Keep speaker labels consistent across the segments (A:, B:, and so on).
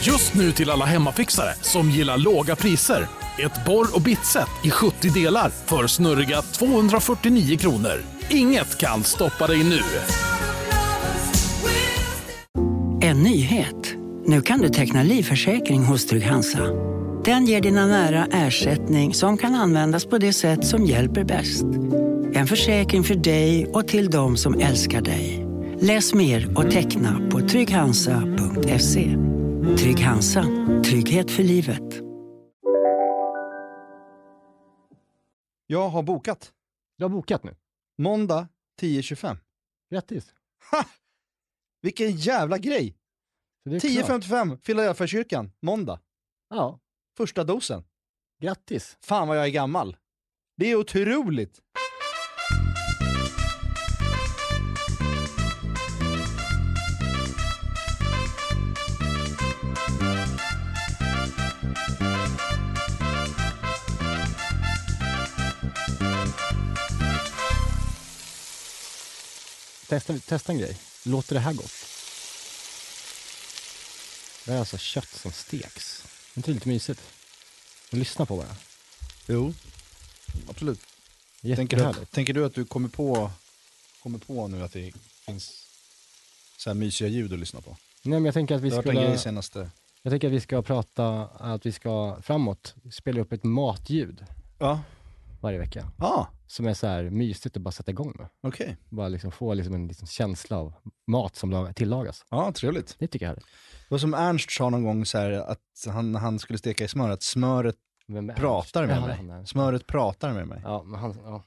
A: Just nu till alla hemmafixare som gillar låga priser. Ett borr- och bitset i 70 delar för snurriga 249 kronor. Inget kan stoppa dig nu.
B: En nyhet. Nu kan du teckna livförsäkring hos Trygg-Hansa. Den ger dina nära ersättning som kan användas på det sätt som hjälper bäst. En försäkring för dig och till de som älskar dig. Läs mer och teckna på trygghansa.se. Trygg-Hansa. Trygghet för livet.
C: Jag har bokat.
D: Du har bokat nu?
C: Måndag 10.25.
D: Grattis.
C: Ha! Vilken jävla grej. 10.55, Philadelphia-kyrkan, måndag.
D: Ja.
C: Första dosen.
D: Grattis.
C: Fan vad jag är gammal. Det är otroligt.
D: Testa en grej. Låter det här gott? Det är alltså kött som steks. Det är inte lite mysigt. Lyssna på bara.
C: Jo, absolut. Tänker du att du kommer på nu att det finns så här mysiga ljud att lyssna på?
D: Nej, men jag tänker att vi ska prata att vi ska framåt spela upp ett matljud.
C: Ja.
D: Varje vecka.
C: Ja.
D: Som är så här mysigt att bara sätta igång med.
C: Okej.
D: Bara liksom få liksom en liksom känsla av mat som tillagas.
C: Ja, trevligt.
D: Det tycker jag. Det
C: var som Ernst sa någon gång så här att han skulle steka i smör, att smöret pratar med mig. Smöret pratar med mig.
D: Ja, men ja.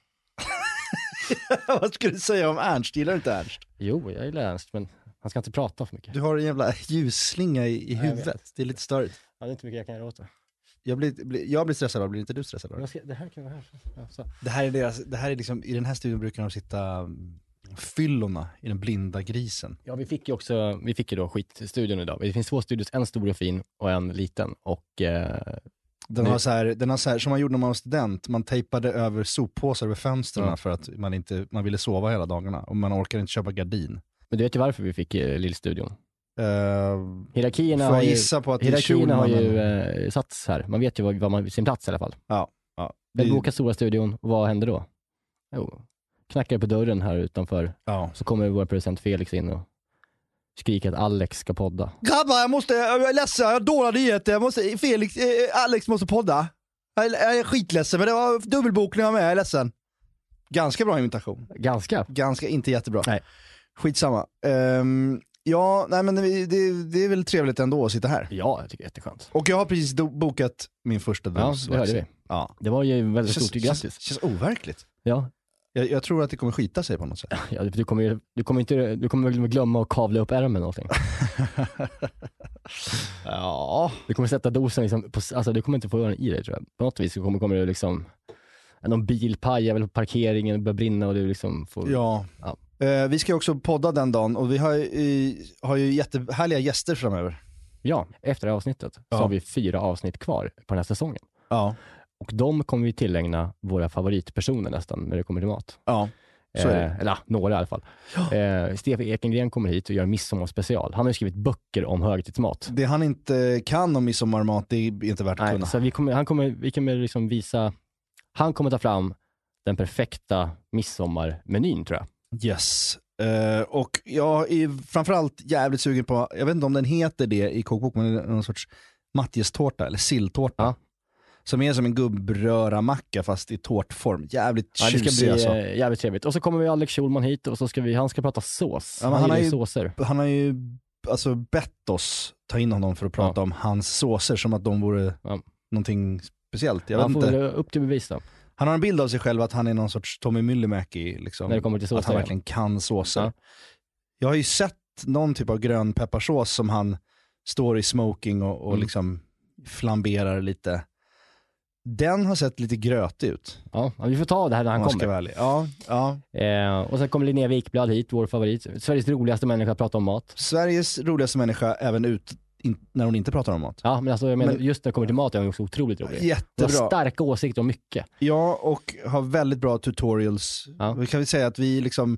C: Vad skulle du säga om Ernst? Gillar du inte Ernst?
D: Jo, jag gillar Ernst, men han ska inte prata för mycket.
C: Du har en jävla ljusslinga i huvudet. Det är lite störigt.
D: Ja, det är inte mycket jag kan göra åt det.
C: Jag blir stressad, blir inte du stressad?
D: Det här kan vara här. Ja, så.
C: Det här är liksom, i den här studion brukar de sitta fyllorna i den blinda grisen.
D: Ja, vi fick ju då skitstudion idag. Det finns 2 studios, en stor och fin och en liten. Och
C: den har så här, som man gjorde när man var student, man tejpade över soppåsar över fönstren för att man ville sova hela dagarna och man orkar inte köpa gardin.
D: Men du vet ju varför vi fick lillstudion.
C: Hierarkierna
D: har ju satts här. Man vet ju vad man sin plats i alla fall.
C: Ja.
D: Den bokar stora studion, och vad händer då? Jo, knackar på dörren här utanför. Ja. Så kommer vår producent Felix in och skriker att Alex ska podda.
C: Grabbar, jag är ledsen, jag har dåliga nyheter. Alex måste podda. Jag är skitledsen, men det var dubbelbokning av mig, jag är ledsen. Ganska bra imitation. Ganska inte jättebra. Nej. Skitsamma. Ja, nej, men det är väl trevligt ändå att sitta här.
D: Ja, jag tycker det är jätteskönt.
C: Och jag har precis bokat min första dos.
D: Ja, det hörde vi. Ja. Det var ju väldigt stort grattis.
C: Känns overkligt.
D: Ja.
C: Jag tror att det kommer skita sig på något sätt.
D: Ja, du kommer glömma att kavla upp ärmen någonting.
C: Ja.
D: Du kommer sätta dosen liksom alltså du kommer inte få göra den i dig, tror jag. På något vis kommer det liksom någon bil pajar väl på parkeringen och börjar brinna och du liksom får...
C: Ja. Vi ska också podda den dagen och vi har ju jättehärliga gäster framöver.
D: Ja, efter det här avsnittet så har vi 4 avsnitt kvar på den här säsongen. Ja. Och de kommer vi tillägna våra favoritpersoner nästan när det kommer till mat. Ja, så är det. Eller några i alla fall. Ja. Stefan Ekengren kommer hit och gör midsommarspecial. Han har ju skrivit böcker om högtidsmat.
C: Det han inte kan om midsommarmat, det är inte värt att kunna.
D: Så vi kommer liksom visa... Han kommer ta fram den perfekta midsommarmenyn, tror jag.
C: Yes. Och jag är framförallt jävligt sugen på, jag vet inte om den heter det i kokbok, men någon sorts matjestårta eller silltårta. Ja. Som är som en gubbröra macka fast i tårtform. Jävligt tjusig.
D: Det ska bli jävligt trevligt. Och så kommer vi Alex Schulman hit och så ska han ska prata sås.
C: Ja, han har ju alltså bett oss ta in honom för att prata om hans såser som att de vore någonting speciellt. Jag vet inte.
D: Upp till bevis då.
C: Han har en bild av sig själv att han är någon sorts Tommy Myllymäki liksom,
D: när det kommer till såser,
C: att han verkligen kan såser. Ja. Jag har ju sett någon typ av grön pepparsås som han står i smoking och liksom flamberar lite. Den har sett lite grötig ut.
D: Ja, vi får ta det här när han kommer.
C: Ja.
D: Och sen kommer Linnea Wikblad hit, vår favorit. Sveriges roligaste människa att prata om mat.
C: Sveriges roligaste människa även när hon inte pratar om mat.
D: Ja, men alltså jag menar, just när det kommer till mat är hon också otroligt rolig.
C: Jättebra.
D: Hon har starka åsikter om mycket.
C: Ja, och har väldigt bra tutorials. Ja. Vi kan väl säga att vi liksom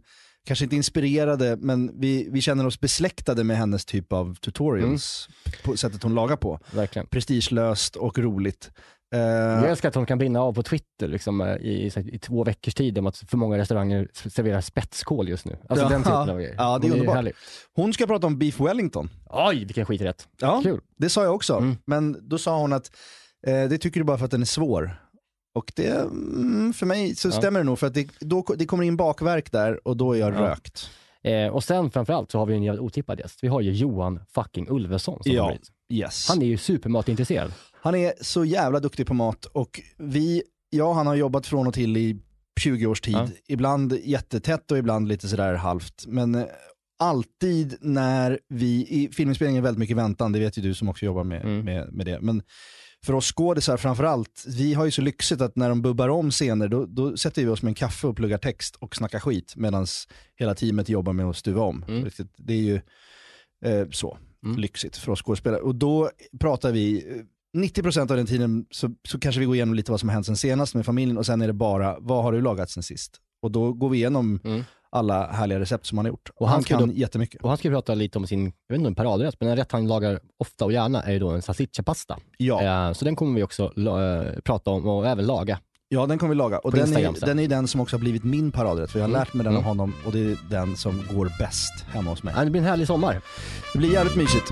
C: kanske inte inspirerade, men vi känner oss besläktade med hennes typ av tutorials på sättet hon lagar på.
D: Verkligen.
C: Prestigelöst och roligt.
D: Jag älskar att hon kan brinna av på Twitter liksom, i 2 veckors tid om att för många restauranger serverar spetskål just nu. Alltså den typen av grejer.
C: Ja, det är underbart. Hon ska prata om beef Wellington.
D: Oj, vilken skiträtt.
C: Ja,
D: kul.
C: Det sa jag också. Men då sa hon att det tycker du bara för att den är svår. Och det, för mig så stämmer det nog, för att det kommer in bakverk där och då är jag rökt.
D: Och sen framförallt så har vi en jävligt otippad gäst. Vi har ju Johan fucking Ulveson som favorit.
C: Yes.
D: Han är ju supermatintresserad.
C: Han är så jävla duktig på mat och han har jobbat från och till i 20 års tid. Ibland jättetätt och ibland lite sådär halvt. Men alltid när i filminspelningen är väldigt mycket väntan, det vet ju du som också jobbar med det. Men för oss skådisar framförallt, vi har ju så lyxigt att när de bubbar om scener då sätter vi oss med en kaffe och pluggar text och snackar skit medan hela teamet jobbar med att stuva om. Det är ju så lyxigt för oss skådespelare. Och då pratar vi 90% av den tiden så kanske vi går igenom lite vad som har hänt sen senast med familjen, och sen är det bara, vad har du lagat sen sist? Och då går vi igenom alla härliga recept som han har gjort. Och han kan jättemycket. Och
D: han ska prata lite om sin, jag vet inte om paradrätt, men en rätt han lagar ofta och gärna är ju då en salsiccia-pasta. Ja. Så den kommer vi också prata om och även laga.
C: Ja, den kommer vi laga. Och den är den som också har blivit min paradrätt. För jag har lärt mig den av honom, och det är den som går bäst hemma hos mig.
D: Det blir en härlig sommar.
C: Det blir jävligt mysigt.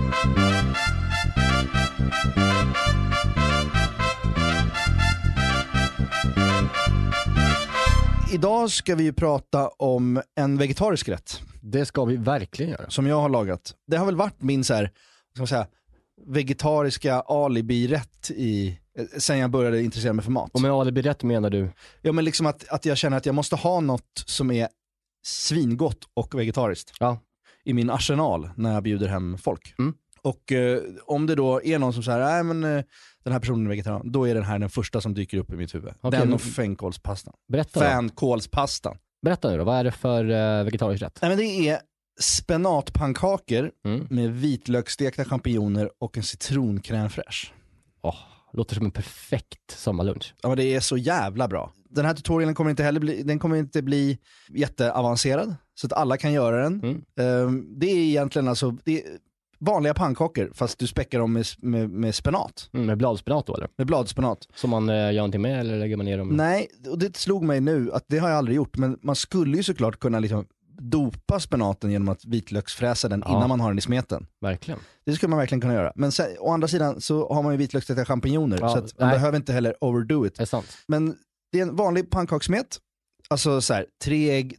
C: Idag ska vi ju prata om en vegetarisk rätt.
D: Det ska vi verkligen göra.
C: Som jag har lagat. Det har väl varit min så här, ska man säga, vegetariska alibi-rätt sen jag började intressera mig för mat.
D: Och med alibi-rätt menar du?
C: Ja, men liksom att jag känner att jag måste ha något som är svingott och vegetariskt i min arsenal när jag bjuder hem folk. Och om det då är någon som säger den här personen är vegetarian, då är den här den första som dyker upp i mitt huvud. Okay, den och fänkålspastan. Fänkålspastan.
D: Berätta nu då, vad är det för vegetarisk rätt?
C: Nej, men det är spenatpannkakor med vitlöksstekta champinjoner och en citroncrème fraîche.
D: Låter som en perfekt sommarlunch.
C: Ja, men det är så jävla bra. Den här tutorialen kommer inte bli jätteavancerad så att alla kan göra den. Det är egentligen alltså vanliga pannkakor fast du späckar dem med spenat.
D: Med bladspenat då eller? Med
C: bladspenat.
D: Som man gör någonting med eller lägger man ner dem?
C: Nej, och det slog mig nu att det har jag aldrig gjort, men man skulle ju såklart kunna liksom dopa spenaten genom att vitlöksfräsa den innan man har den i smeten.
D: Verkligen.
C: Det skulle man verkligen kunna göra. Men sen, å andra sidan så har man ju vitlöksstekta champinjoner så att man behöver inte heller overdo it.
D: Det är sant.
C: Men det är en vanlig pannkakssmet. Alltså så här, 3 ägg,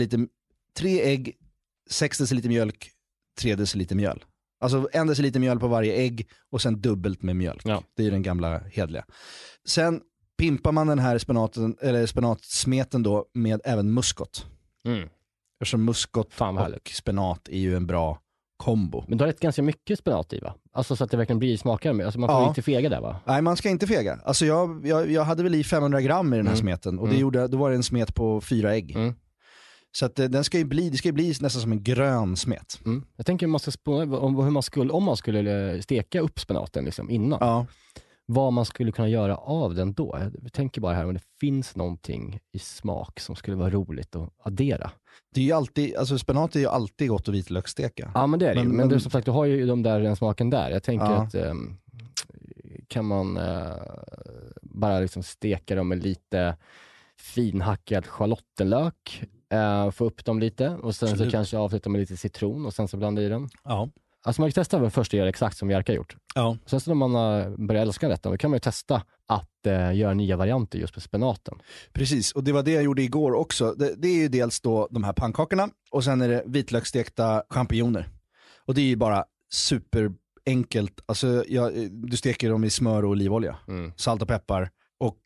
C: 3 ägg, 6 deciliter mjölk, 3 deciliter mjöl. Alltså 1 deciliter mjöl på varje ägg och sen dubbelt med mjölk. Ja. Det är den gamla hedliga. Sen pimpar man den här spenatsmeten då med även muskot. Eftersom muskot och spenat är ju en bra kombo.
D: Men du har rätt ganska mycket spenat i, va? Alltså så att det verkligen blir smakare. Alltså man får inte fega där, va?
C: Nej, man ska inte fega. Alltså jag hade väl i 500 gram i den här smeten. Och då var det en smet på 4 ägg. Så att det ska ju bli nästan som en grön smet.
D: Jag tänker om man skulle steka upp spenaten liksom innan. Ja. Vad man skulle kunna göra av den då. Jag tänker bara här om det finns någonting i smak som skulle vara roligt att addera.
C: Det är ju alltid, alltså spenat är ju alltid gott att vitlökssteka.
D: Ja, men det är det. Men du, som sagt, du har ju den smaken där. Jag tänker att kan man bara liksom steka dem med lite finhackad schalottenlök, få upp dem lite och sen så kanske avsluta med lite citron och sen så blanda i den. Ja. Alltså man kan testa väl först att göra exakt som Jerka gjort. Ja. Sen så när man börjar älska detta, då kan man ju testa att göra nya varianter just på spenaten. Precis, och det var det jag gjorde igår också. Det är ju dels då de här pannkakorna och sen är det vitlöksstekta champinjoner. Och det är ju bara superenkelt. Alltså du steker dem i smör och olivolja, salt och peppar och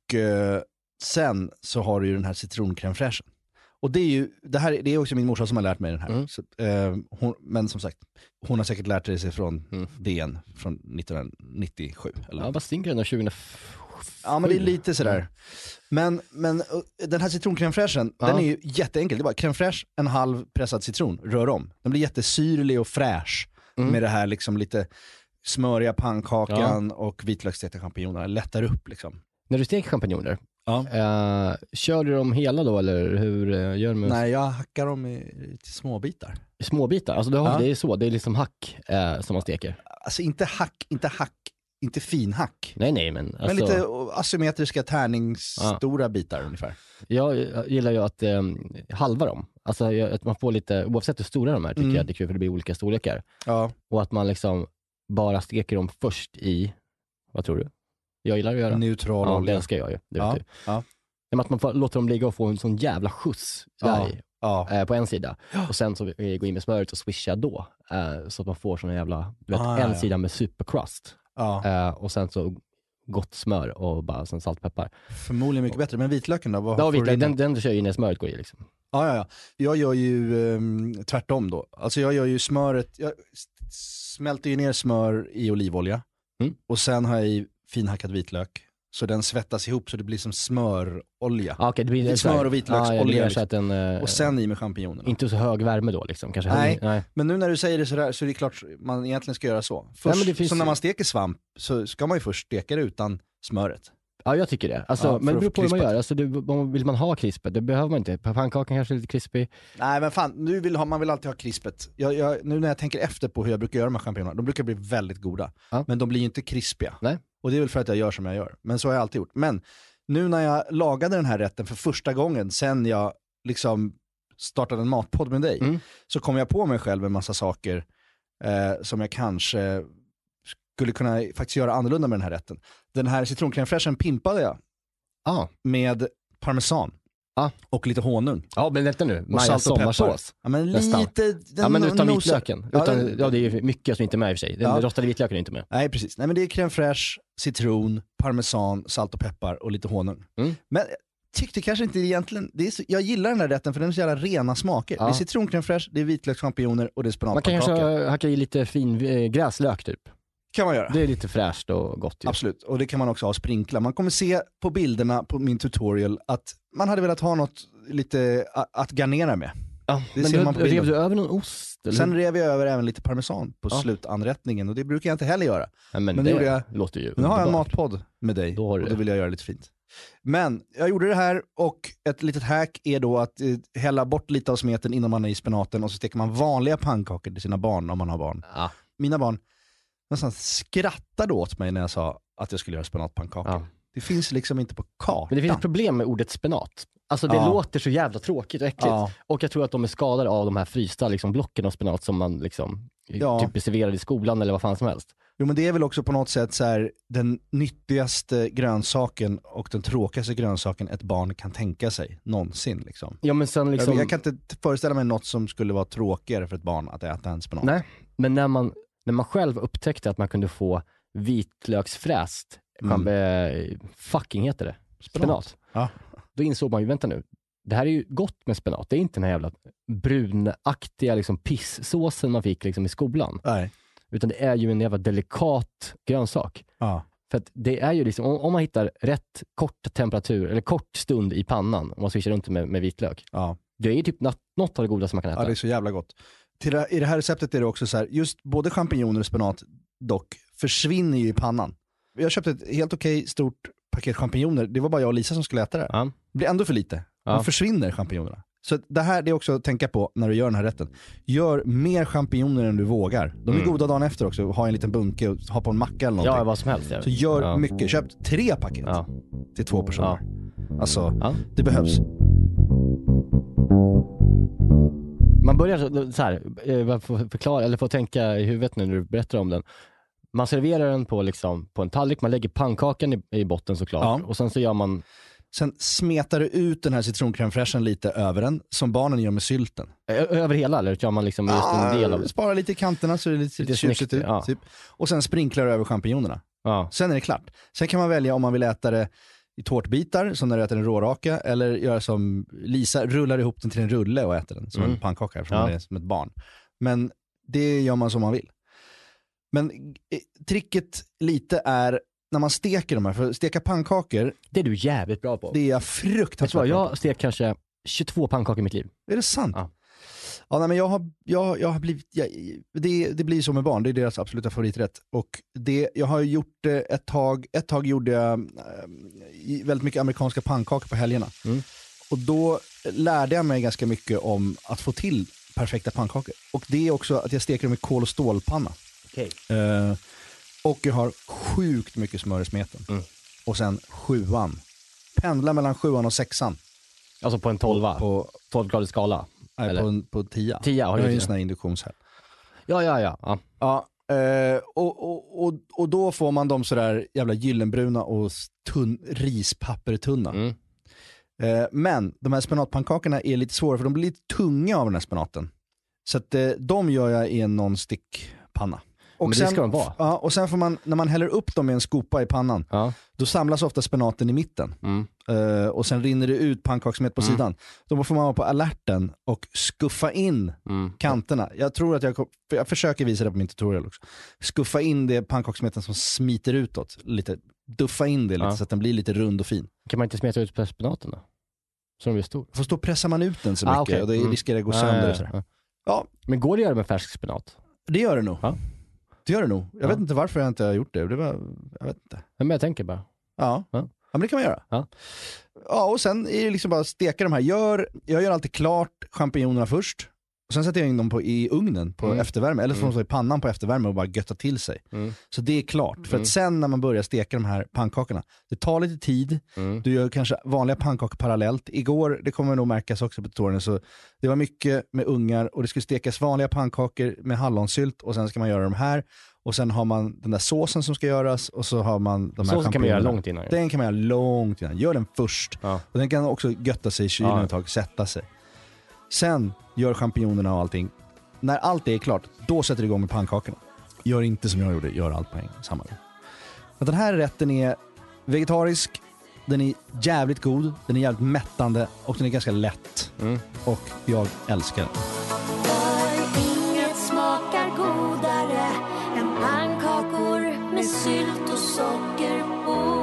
D: sen så har du ju den här citroncrème fraîchen. Och det är också min morsa som har lärt mig den här. Så, men som sagt, hon har säkert lärt sig från DN från 1997. Eller? Ja, vad stinker den 2007? Ja, men det är lite sådär. Men den här citroncrème fraîchen, den är ju jätteenkel. Det är bara crème fraîche, en halv pressad citron, rör om. Den blir jättesyrlig och fräsch med det här liksom lite smöriga pannkakan och vitlöksstekta champinjoner. Lättar upp liksom. När du steker champinjoner, Kör du dem hela då, eller hur gör du med?
C: Nej, jag hackar dem i småbitar.
D: Småbitar? Alltså det är så, det är liksom hack som man steker?
C: Alltså inte finhack.
D: Nej, men alltså...
C: lite asymmetriska tärningsstora bitar ungefär.
D: Jag gillar ju att halva dem. Alltså att man får lite, oavsett hur stora de är tycker jag det är kul, för det blir olika storlekar. Ja. Och att man liksom bara steker dem först i, vad tror du? Jag gillar att göra.
C: Neutral olja.
D: Ja, det ska jag ju. Det vet du. Ja. Men att man låter dem ligga och få en sån jävla skjuts på en sida. Och sen så gå in med smöret och swisha då. Så att man får sån jävla, en sida med supercrust. Och sen så gott smör och bara sen salt och peppar.
C: Förmodligen mycket bättre. Men vitlöken då?
D: Den kör ju när smöret går i liksom.
C: Ja. Jag gör ju tvärtom då. Alltså jag gör ju smöret, jag smälter ju ner smör i olivolja. Och sen har jag i finhackad vitlök. Så den svettas ihop så det blir som smörolja.
D: Okay, det blir
C: smör och vitlöksolja.
D: Liksom.
C: Och sen i med champinjonerna.
D: Inte så hög värme då liksom. Kanske
C: nej, men nu när du säger det sådär så är det klart man egentligen ska göra så. Först, så när man steker svamp så ska man ju först steka det utan smöret.
D: Ja, jag tycker det. Alltså, men det beror på hur man gör. Alltså, vill man ha krispet, det behöver man inte. Pannkakan kanske är lite krispig.
C: Nej, men fan, man vill alltid ha krispet. Nu när jag tänker efter på hur jag brukar göra med champinjoner, de brukar bli väldigt goda. Men de blir ju inte krispiga.
D: Nej.
C: Och det är väl för att jag gör som jag gör. Men så har jag alltid gjort. Men nu när jag lagade den här rätten för första gången sen jag liksom startade en matpodd med dig, så kom jag på mig själv en massa saker som jag kanske skulle kunna faktiskt göra annorlunda med den här rätten. Den här citronkrämfräschen pimpade jag med parmesan och lite honung.
D: Ja, men vänta nu. Maja sommarsås.
C: Ja, men
D: nästan.
C: Lite...
D: men utan vitlöken. Det är mycket som inte är med i och för sig. Den rostade vitlöken är inte med.
C: Nej, precis. Nej, men det är crème fraîche, citron, parmesan, salt och peppar och lite honung. Men tyckte kanske inte egentligen... jag gillar den här rätten för den är så jävla rena smaker. Det är citroncrème fraîche, det är vitlökschampinjoner och det är spenatpannkakor.
D: Man kan kanske hacka i lite fin gräslök typ.
C: Kan man göra.
D: Det är lite fräscht och gott. Ju.
C: Absolut, och det kan man också ha sprinkla. Man kommer se på bilderna på min tutorial att man hade velat ha något lite att garnera med.
D: Ja, men rev du över någon ost? Eller?
C: Sen rev jag över även lite parmesan på slutanrättningen och det brukar jag inte heller göra.
D: Ja, men det gjorde jag. Låter ju.
C: Nu har jag en matpodd med dig och då vill jag göra lite fint. Men jag gjorde det här och ett litet hack är då att hälla bort lite av smeten innan man är i spenaten och så steker man vanliga pannkakor till sina barn om man har barn. Ja. Mina barn nästan skrattade åt mig när jag sa att jag skulle göra spenatpannkakor. Ja. Det finns liksom inte på kartan.
D: Men det finns ett problem med ordet spenat. Alltså det låter så jävla tråkigt och äckligt. Ja. Och jag tror att de är skadade av de här frysta liksom, blocken av spenat som man liksom, typ serverade i skolan eller vad fan som helst.
C: Jo, men det är väl också på något sätt så här, den nyttigaste grönsaken och den tråkigaste grönsaken ett barn kan tänka sig någonsin. Liksom.
D: Ja, men sen liksom...
C: jag kan inte föreställa mig något som skulle vara tråkigare för ett barn att äta en spenat.
D: Nej, men när man själv upptäckte att man kunde få vitlöksfräst, fucking heter det, spenat. Ja. Då insåg man ju, vänta nu, det här är ju gott med spenat. Det är inte den här jävla brunaktiga liksom, pisssåsen man fick liksom, i skolan. Nej. Utan det är ju en jävla delikat grönsak. Ja. För att det är ju liksom, om man hittar rätt kort temperatur, eller kort stund i pannan, om man swishar runt med vitlök. Ja. Det är ju typ något av det goda som man kan äta.
C: Ja, det är så jävla gott. I det här receptet är det också så här, just både champinjoner och spenat dock försvinner ju i pannan. Jag köpte ett helt okej stort paket champinjoner. Det var bara jag och Lisa som skulle äta det. Ja. Det blir ändå för lite. De försvinner champinjonerna. Så det här det är också att tänka på när du gör den här rätten. Gör mer champinjoner än du vågar. De är goda dagen efter också. Ha en liten bunke och ha på en macka eller någonting.
D: Ja, vad som helst.
C: Så gör mycket. Köp 3 paket till 2 personer. Ja. Alltså, det behövs.
D: Man börjar så här, förklara eller få tänka i huvudet nu när du berättar om den. Man serverar den på en tallrik, man lägger pannkakan i botten såklart. Och sen så gör man...
C: Sen smetar du ut den här citronkrämfräschen lite över den, som barnen gör med sylten.
D: Över hela, eller gör man liksom just en del av det?
C: Spara lite i kanterna så det är lite tjusigt ut. Ja. Typ. Och sen sprinklar du över champinjonerna. Ja. Sen är det klart. Sen kan man välja om man vill äta det i tårtbitar, som när du äter en råraka, eller göra som Lisa, rullar ihop den till en rulle och äter den som en pannkaka, för man är som ett barn. Men det gör man som man vill. Men tricket lite är när man steker de här, för steka pannkakor,
D: det är du jävligt bra på.
C: Det är jag fruktansvärt bra på.
D: Jag stek kanske 22 pannkakor i mitt liv.
C: Är det sant? Ja. Ja, nej, men jag har blivit, det blir så med barn, det är deras absoluta favoriträtt. Och jag har gjort ett tag gjorde jag väldigt mycket amerikanska pannkakor på helgerna. Och då lärde jag mig ganska mycket om att få till perfekta pannkakor. Och det är också att jag steker dem i kol- och stålpanna.
D: Okay.
C: Och jag har sjukt mycket smör i smeten. Och sen 7:an. Pendla mellan 7:an och 6:an.
D: Alltså på en 12:a? På 12-gradig skala?
C: Nej, på 10.
D: 10 har
C: jag har ju en sån här induktionshäll.
D: Ja.
C: Och då får man dem sådär jävla gyllenbruna och rispappertunna. Men de här spenatpannkakorna är lite svåra för de blir lite tunga av den här spenaten. Så att de gör jag i en non-stick-panna.
D: Och sen, det ska de vara.
C: Ja, och sen får man, när man häller upp dem i en skopa i pannan, då samlas ofta spenaten i mitten. Och sen rinner det ut pannkaksmet på sidan. Då får man vara på alerten och skuffa in kanterna. Jag tror att jag försöker visa det på min tutorial också. Skuffa in det pannkaksmeten som smiter utåt. Lite, duffa in det lite så att den blir lite rund och fin.
D: Kan man inte smeta ut spenaten då? Så de blir stor.
C: För då pressar man ut den så mycket och det riskerar att gå sönder. Och sådär. Ja.
D: Men går det att göra med färsk spenat?
C: Det gör det nog. Det gör det nog. Jag vet inte varför jag inte har gjort det. Jag vet inte.
D: Men jag tänker bara.
C: Ja, men det kan man göra. Ja, och sen är det liksom bara att steka de här. Jag gör alltid klart champinjonerna först. Och sen sätter jag in dem i ugnen på eftervärme. Eller så får de stå i pannan på eftervärme och bara götta till sig. Så det är klart. För att sen när man börjar steka de här pannkakorna, det tar lite tid. Du gör kanske vanliga pannkakor parallellt. Igår, det kommer nog märkas också på tutorialen, så det var mycket med ungar och det skulle stekas vanliga pannkakor med hallonsylt och sen ska man göra de här. Och sen har man den där såsen som ska göras och så har man de här
D: såsen kan man göra långt innan.
C: Den kan man göra långt innan. Gör den först. Och den kan också götta sig i kylen ett tag, sätta sig. Sen gör champinjonerna och allting. När allt är klart, då sätter du igång med pannkakorna. Gör inte som jag gjorde, gör allt på en samma gång. Men den här rätten är vegetarisk, den är jävligt god, den är jävligt mättande och den är ganska lätt. Och jag älskar den.
E: Inget smakar godare än pannkakor med sylt och socker på.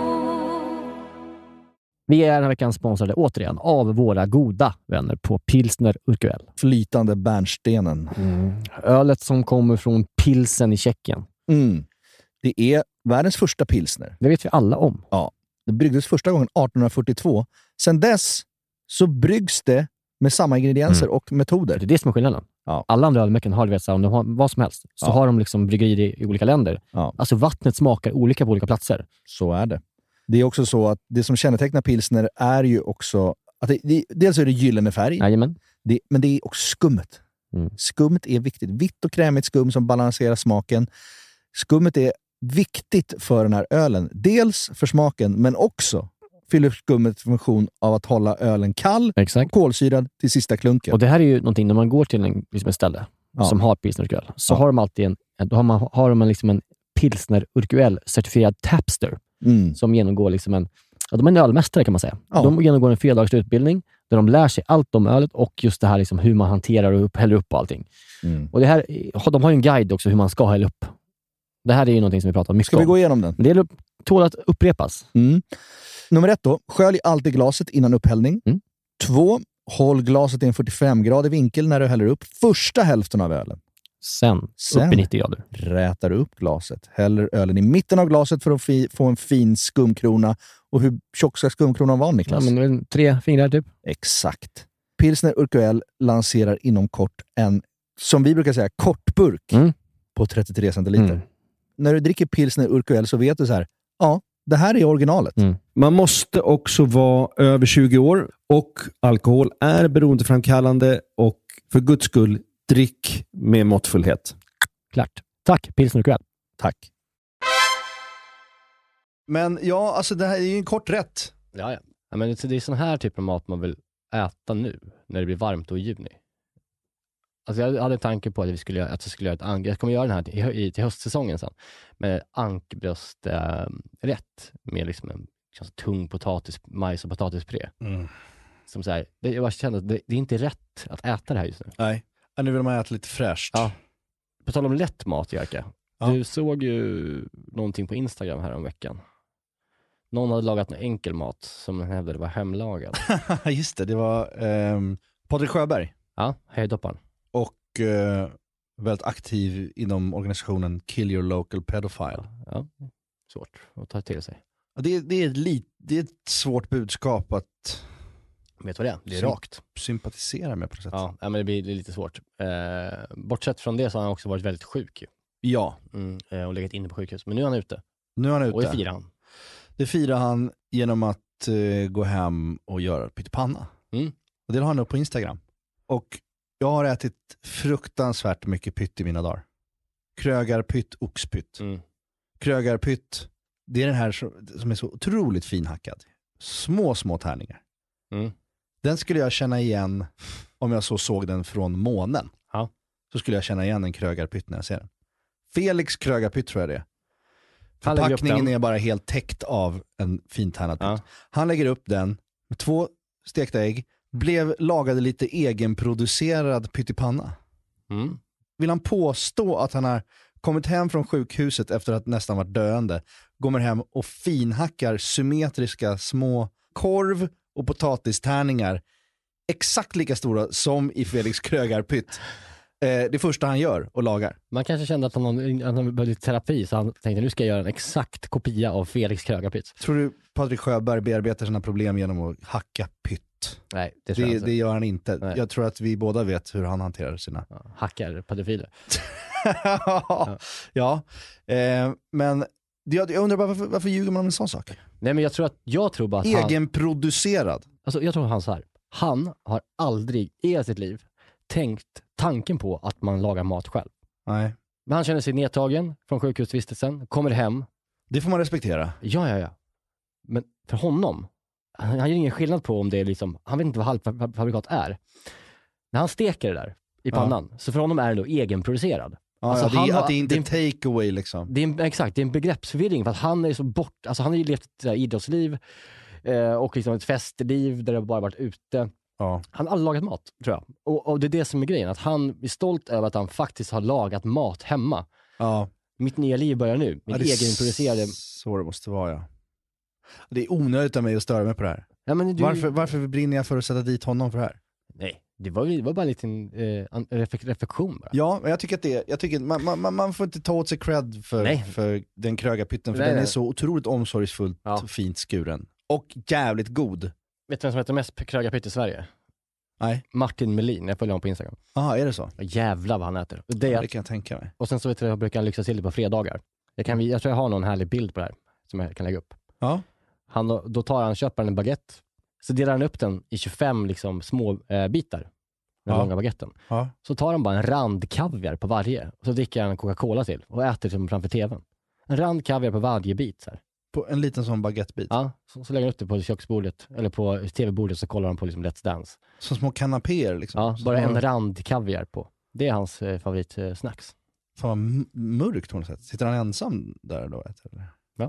F: Vi är den här veckan sponsrade återigen av våra goda vänner på Pilsner Urquell.
C: Flytande bärnstenen.
F: Ölet som kommer från Pilsen i Tjeckien.
C: Det är världens första pilsner.
F: Det vet vi alla om.
C: Ja, det bryggdes första gången 1842. Sen dess så bryggs det med samma ingredienser och metoder.
F: Det är det som är skillnaden. Ja. Alla andra ölmärken har, vet, om de har vad som helst. Så har de liksom bryggerier i olika länder. Ja. Alltså vattnet smakar olika på olika platser.
C: Så är det. Det är också så att det som kännetecknar pilsner är ju också att dels är det gyllene färg.
F: Jajamän.
C: Men det är också skummet. Skummet är viktigt. Vitt och krämigt skum som balanserar smaken. Skummet är viktigt för den här ölen. Dels för smaken, men också fyller skummet funktion av att hålla ölen kall och kolsyrad till sista klunken.
F: Och det här är ju någonting, när man går till ett ställe som har Pilsner Urquell, så har de alltid har de liksom en Pilsner Urquell certifierad tapster som genomgår liksom de är en ölmästare kan man säga. De genomgår en 4-dagars utbildning där de lär sig allt om ölet och just det här liksom hur man hanterar och häller upp och allting. Och det här, de har ju en guide också hur man ska hälla upp. Det här är ju någonting som vi pratar mycket om.
C: Ska vi gå igenom den?
F: Men det tål att upprepas.
C: Nummer 1 då. Skölj alltid glaset innan upphällning. 2. Håll glaset i en 45-gradig vinkel när du häller upp första hälften av ölen.
F: Sen upp i 90 grader.
C: Rätar upp glaset. Häller ölen i mitten av glaset för att få en fin skumkrona. Och hur tjock ska skumkronan vara, Niklas?
F: Ja, men 3 fingrar typ.
C: Exakt. Pilsner Urquell lanserar inom kort en, som vi brukar säga, kortburk på 33 centiliter. När du dricker Pilsner Urquell så vet du så här, det här är originalet.
G: Man måste också vara över 20 år och alkohol är beroendeframkallande och för Guds skull, drick med måttfullhet.
F: Klart. Tack, Pilsner Urquell.
C: Tack. Men alltså det här är ju en kort rätt.
D: Ja, men det är sån här typ av mat man vill äta nu, när det blir varmt och i juni. Alltså jag hade en tanke på att jag skulle göra ett ankbröst. Jag kommer göra den här till höstsäsongen sen. Med ankbröst-rätt. Med liksom en tung majs- och potatispuré. Som så här, jag bara kände att det är inte rätt att äta det här just nu.
C: Nej, nu vill man äta lite fräscht.
D: Ja. På tal om lätt mat, Jerka. Du såg ju någonting på Instagram här om veckan. Någon hade lagat en enkel mat som hävdade var hemlagad.
C: Just det var Patrik Sjöberg.
D: Ja, höjdhopparen.
C: väldigt aktiv inom organisationen Kill Your Local Pedophile.
F: Ja. Svårt att ta till sig.
C: Det är ett svårt budskap att...
F: Vet du vad det är? Det är rakt.
C: Sympatisera med på något sätt.
F: Ja, men det blir lite svårt. Bortsett från det så har han också varit väldigt sjuk.
C: Ja.
F: Och legat inne på sjukhus. Men nu är han ute. Och det firar han.
C: Det firar han genom att gå hem och göra pyttipanna. Och det har han upp på Instagram. Och jag har ätit fruktansvärt mycket pytt i mina dagar. Krögarpytt, oxpytt. Krögarpytt, det är den här som är så otroligt finhackad. Små tärningar. Den skulle jag känna igen om jag såg den från månen.
F: Ja.
C: Så skulle jag känna igen en krögarpytt när jag ser den. Felix krögarpytt tror jag det är. Förpackningen är bara helt täckt av en fintärnad pytt. Ja. Han lägger upp den med 2 stekta ägg. Lagade lite egenproducerad pyttipanna. Vill han påstå att han har kommit hem från sjukhuset efter att nästan varit döende, går hem och finhackar symmetriska små korv- och potatistärningar exakt lika stora som i Felix krögarpytt. Det första han gör och lagar.
F: Man kanske kände att han behövde lite terapi, så han tänkte nu ska jag göra en exakt kopia av Felix krögarpytt.
C: Tror du Patrik Sjöberg bearbetar sina problem genom att hacka pytt?
F: Nej, det tror jag inte.
C: Det gör han inte.
F: Nej.
C: Jag tror att vi båda vet hur han hanterar sina...
F: Hackar pedofiler.
C: Ja. Men jag undrar bara varför ljuger man om en sån sak?
F: Nej, men jag tror bara att
C: egenproducerad.
F: Alltså jag tror han så här. Han har aldrig i sitt liv tänkt tanken på att man lagar mat själv.
C: Nej.
F: Men han känner sig nedtagen från sjukhusvistelsen, kommer hem.
C: Det får man respektera.
F: Ja. Men för honom, han gör ingen skillnad på om det är liksom, han vet inte vad halvfabrikat är. När han steker det där i pannan, så för honom är det då egenproducerad.
C: Ja, alltså det är inte take away liksom.
F: Exakt, det är en begreppsförvirring för att han är så alltså han har ju levt ett idrottsliv och liksom ett festliv där det bara varit ute.
C: Ja.
F: Han har aldrig lagat mat, tror jag. Och det är det som är grejen, att han är stolt över att han faktiskt har lagat mat hemma.
C: Ja.
F: Mitt nya liv börjar nu. Min egenproducerade...
C: Så det måste vara, ja. Det är onödigt av mig att störa mig på det här.
F: Ja, men
C: varför brinner jag för att sätta dit honom för det här?
F: Nej, det var bara en liten reflektion bara.
C: Ja, men jag tycker man får inte ta åt sig cred för den krögarpytten, för den är så otroligt omsorgsfullt och fint skuren. Och jävligt god.
F: Vet du vem som heter mest krögarpytt i Sverige?
C: Nej.
F: Martin Melin, jag följer honom på Instagram.
C: Jaha, är det så?
F: Jävlar vad han äter.
C: Det kan jag tänka mig.
F: Och sen så brukar han lyxa till det på fredagar. Jag tror jag har någon härlig bild på det här som jag kan lägga upp.
C: Ja.
F: Då köper han en baguette, så delar han upp den i 25 liksom små bitar. Den långa baguetten. Ja. Så tar han bara en rand kaviar på varje. Och så dricker han en Coca-Cola till och äter liksom framför tvn. En rand kaviar på varje bit så här.
C: På en liten sån baguettebit?
F: Ja, så lägger han upp det på köksbordet eller på tv-bordet, så kollar han på liksom Let's Dance.
C: Så små kanapéer liksom?
F: Ja, bara en rand kaviar på. Det är hans favoritsnacks.
C: Fan vad mörkt på något sätt. Sitter han ensam där då? Eller?
F: Ja.